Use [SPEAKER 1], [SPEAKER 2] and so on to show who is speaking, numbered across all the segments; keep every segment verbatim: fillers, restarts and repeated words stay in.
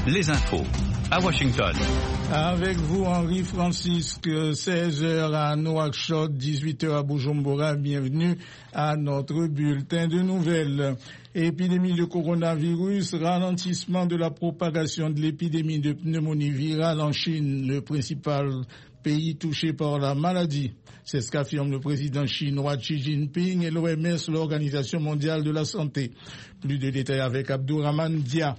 [SPEAKER 1] les infos à Washington.
[SPEAKER 2] Avec vous, Henri Francisque, seize heures à Nouakchott, dix-huit heures à Bujumbura. Bienvenue à notre bulletin de nouvelles. Épidémie de coronavirus, ralentissement de la propagation de l'épidémie de pneumonie virale en Chine, le principal pays touché par la maladie. C'est ce qu'affirme le président chinois Xi Jinping et l'O M S, l'Organisation mondiale de la santé. Plus de détails avec Abdourahmane Dia.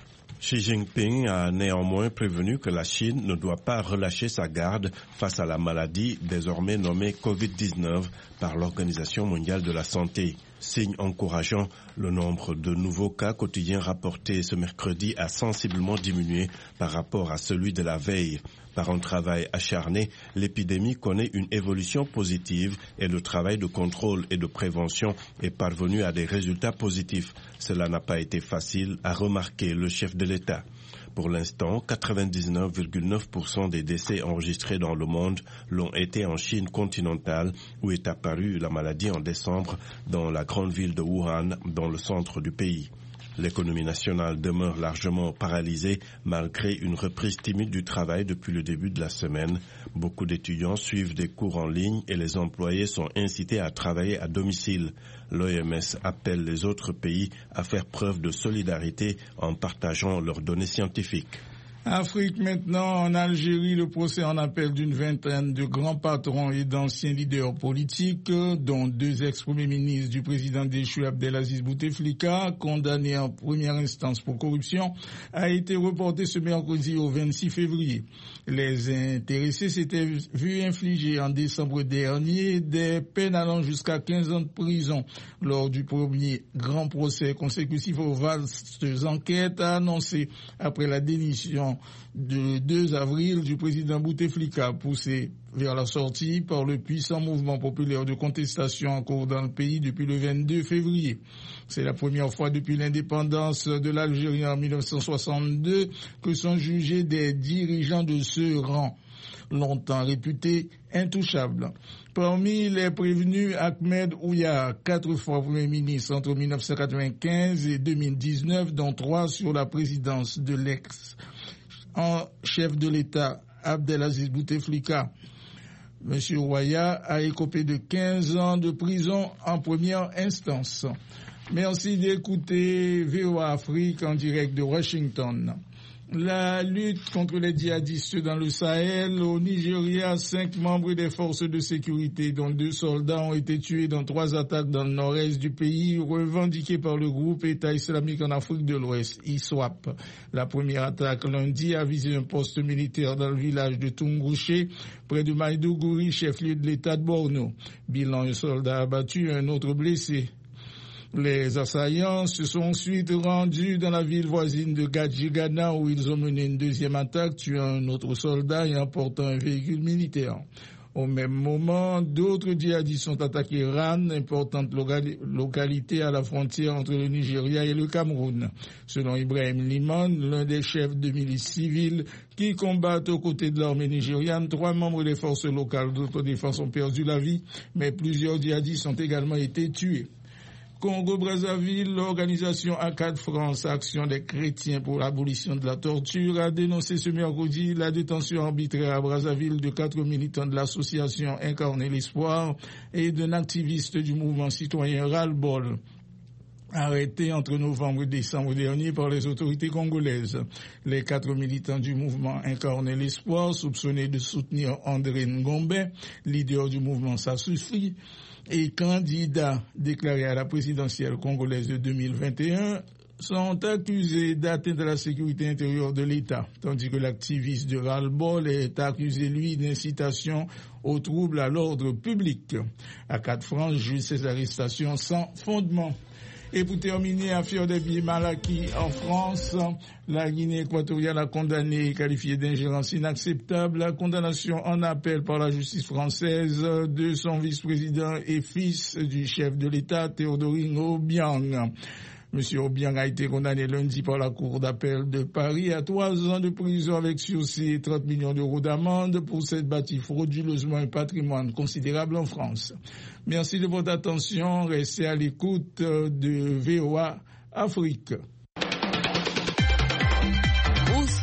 [SPEAKER 3] Xi Jinping a néanmoins prévenu que la Chine ne doit pas relâcher sa garde face à la maladie désormais nommée covid dix-neuf par l'Organisation mondiale de la santé. Signe encourageant, le nombre de nouveaux cas quotidiens rapportés ce mercredi a sensiblement diminué par rapport à celui de la veille. Par un travail acharné, l'épidémie connaît une évolution positive et le travail de contrôle et de prévention est parvenu à des résultats positifs. Cela n'a pas été facile, a remarqué le chef de l'État. Pour l'instant, quatre-vingt-dix-neuf virgule neuf pour cent des décès enregistrés dans le monde l'ont été en Chine continentale, où est apparue la maladie en décembre dans la grande ville de Wuhan, dans le centre du pays. L'économie nationale demeure largement paralysée malgré une reprise timide du travail depuis le début de la semaine. Beaucoup d'étudiants suivent des cours en ligne et les employés sont incités à travailler à domicile. L'O M S appelle les autres pays à faire preuve de solidarité en partageant leurs données scientifiques.
[SPEAKER 2] Afrique maintenant, en Algérie, le procès en appel d'une vingtaine de grands patrons et d'anciens leaders politiques, dont deux ex-premiers ministres du président déchu Abdelaziz Bouteflika, condamnés en première instance pour corruption, a été reporté ce mercredi au vingt-six février. Les intéressés s'étaient vus infliger en décembre dernier des peines allant jusqu'à quinze ans de prison lors du premier grand procès consécutif aux vastes enquêtes annoncées après la démission de deux avril du président Bouteflika, poussé vers la sortie par le puissant mouvement populaire de contestation en cours dans le pays depuis le vingt-deux février. C'est la première fois depuis l'indépendance de l'Algérie en mille neuf cent soixante-deux que sont jugés des dirigeants de ce rang, longtemps réputés intouchables. Parmi les prévenus, Ahmed Ouya, quatre fois Premier ministre entre mille neuf cent quatre-vingt-quinze et deux mille dix-neuf, dont trois sur la présidence de l'ex en chef de l'État Abdelaziz Bouteflika. Monsieur Ouya a écopé de quinze ans de prison en première instance. Merci d'écouter V O A Afrique en direct de Washington. La lutte contre les djihadistes dans le Sahel. Au Nigeria, cinq membres des forces de sécurité, dont deux soldats, ont été tués dans trois attaques dans le nord-est du pays, revendiquées par le groupe État islamique en Afrique de l'Ouest, I S W A P. La première attaque lundi a visé un poste militaire dans le village de Tungouché, près de Maïdougouri, chef-lieu de l'État de Borno. Bilan: un soldat abattu, un autre blessé. Les assaillants se sont ensuite rendus dans la ville voisine de Gadjigana, où ils ont mené une deuxième attaque, tuant un autre soldat et emportant un véhicule militaire. Au même moment, d'autres djihadistes sont attaqués Ran, importante localité à la frontière entre le Nigeria et le Cameroun. Selon Ibrahim Liman, l'un des chefs de milices civiles qui combattent aux côtés de l'armée nigériane, trois membres des forces locales d'autodéfense ont perdu la vie, mais plusieurs djihadistes ont également été tués. Congo-Brazzaville, l'organisation A C A D France, Action des chrétiens pour l'abolition de la torture, a dénoncé ce mercredi la détention arbitraire à Brazzaville de quatre militants de l'association Incarner l'Espoir et d'un activiste du mouvement citoyen Ras-le-Bol, arrêtés entre novembre et décembre dernier par les autorités congolaises. Les quatre militants du mouvement Incarner l'Espoir, soupçonnés de soutenir André Ngombe, leader du mouvement Ça suffit, et candidat déclaré à la présidentielle congolaise de deux mille vingt et un, sont accusés d'atteinte à la sécurité intérieure de l'État, tandis que l'activiste de Ras-le-Bol est accusé, lui, d'incitation aux troubles à l'ordre public. A C A D France juge ces arrestations sans fondement. Et pour terminer, affaire des billets Malaki en France, la Guinée équatoriale a condamné et qualifié d'ingérence inacceptable la condamnation en appel par la justice française de son vice-président et fils du chef de l'État, Théodoring Obiang. Monsieur Obiang a été condamné lundi par la Cour d'appel de Paris à trois ans de prison avec sursis et trente millions d'euros d'amende pour s'être bâti frauduleusement un patrimoine considérable en France. Merci de votre attention. Restez à l'écoute de V O A Afrique.
[SPEAKER 4] Vous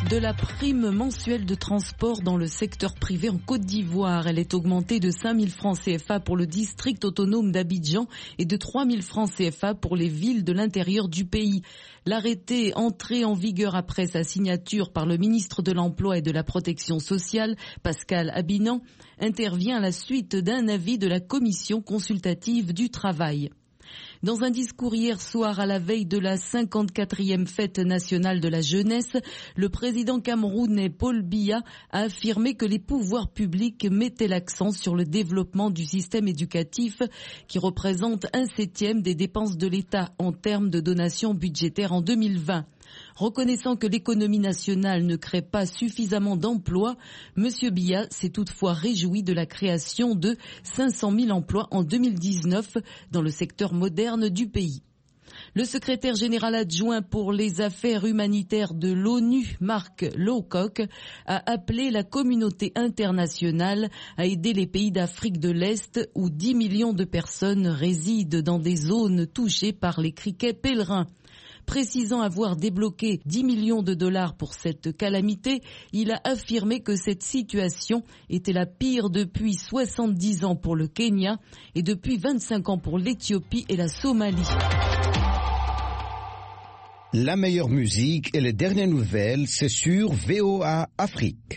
[SPEAKER 4] de la prime mensuelle de transport dans le secteur privé en Côte d'Ivoire. Elle est augmentée de cinq mille francs C F A pour le district autonome d'Abidjan et de trois mille francs C F A pour les villes de l'intérieur du pays. L'arrêté, entré en vigueur après sa signature par le ministre de l'Emploi et de la Protection sociale, Pascal Abinan, intervient à la suite d'un avis de la Commission consultative du travail. Dans un discours hier soir à la veille de la cinquante-quatrième fête nationale de la jeunesse, le président camerounais Paul Biya a affirmé que les pouvoirs publics mettaient l'accent sur le développement du système éducatif qui représente un septième des dépenses de l'État en termes de donations budgétaires en deux mille vingt. Reconnaissant que l'économie nationale ne crée pas suffisamment d'emplois, M. Biya s'est toutefois réjoui de la création de cinq cent mille emplois en deux mille dix-neuf dans le secteur moderne du pays. Le secrétaire général adjoint pour les affaires humanitaires de l'ONU, Mark Lowcock, a appelé la communauté internationale à aider les pays d'Afrique de l'Est où dix millions de personnes résident dans des zones touchées par les criquets pèlerins. Précisant avoir débloqué dix millions de dollars pour cette calamité, il a affirmé que cette situation était la pire depuis soixante-dix ans pour le Kenya et depuis vingt-cinq ans pour l'Éthiopie et la Somalie.
[SPEAKER 5] La meilleure musique et les dernières nouvelles, c'est sur V O A Afrique.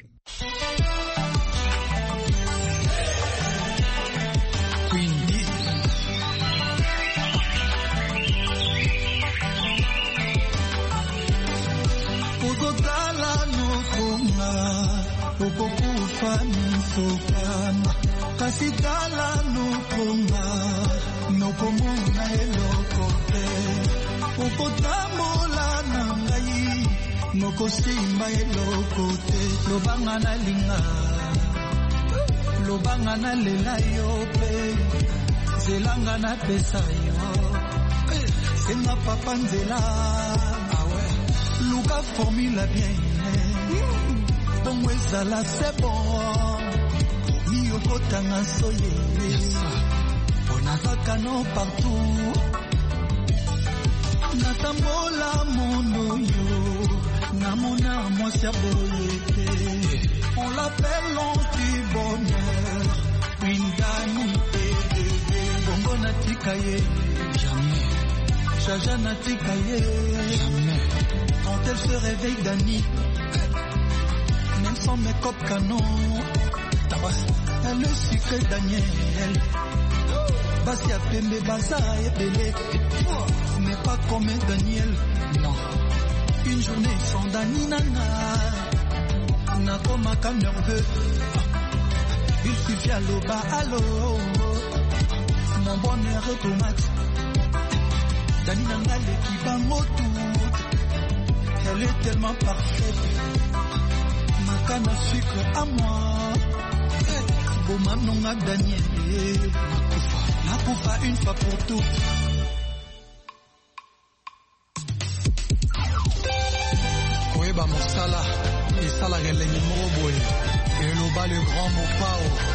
[SPEAKER 6] Okokufa nisokana kasitala nokonga nokomona eloko te okotambola na ngai nokosimba eloko te lobanga na linga lobanga na lela yo pe zelanga na pesa yo senga papa nzela awe luka formula bien bongo ezala c'est bon miyokotanga soye onazaka no partout natambola mono yo namona mwasi ya boye te on l'appelle l'anti-bonheur une danité bongo natika ye jamais jaja natika ye jamais quand elle se réveille Dani même sans make-up canon, elle le sucré Daniel. Basi a pembe basa et belé, n'est pas comme Daniel. Non, une journée sans Dani nana, n'a comme un cas nerveux. Il suffit à l'eau bas à l'eau, mon bonheur automate. Dani nana l'équipe en moto, elle est tellement parfaite. Makana sucre à moi, bon maman a Daniel, nakufa une fois pour toutes. Koeba Mosala, et Sala Geleni Moroboy, et Loba le grand Mopao.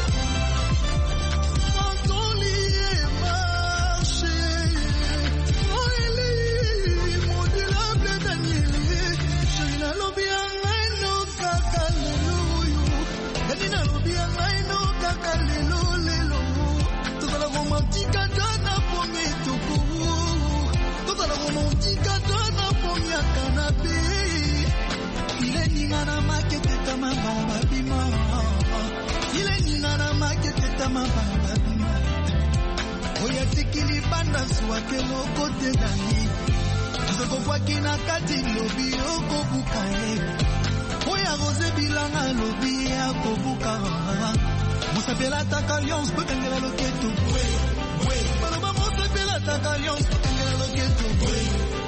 [SPEAKER 6] Oya tikili banda swake loko te dani Zoko kwa kina kati lobi oko bukae Oya rose bilanga lobi yako buka Musa bela takalions Pekengela loketo Bwe, bwe Paloma musa bela takalions Pekengela loketo Bwe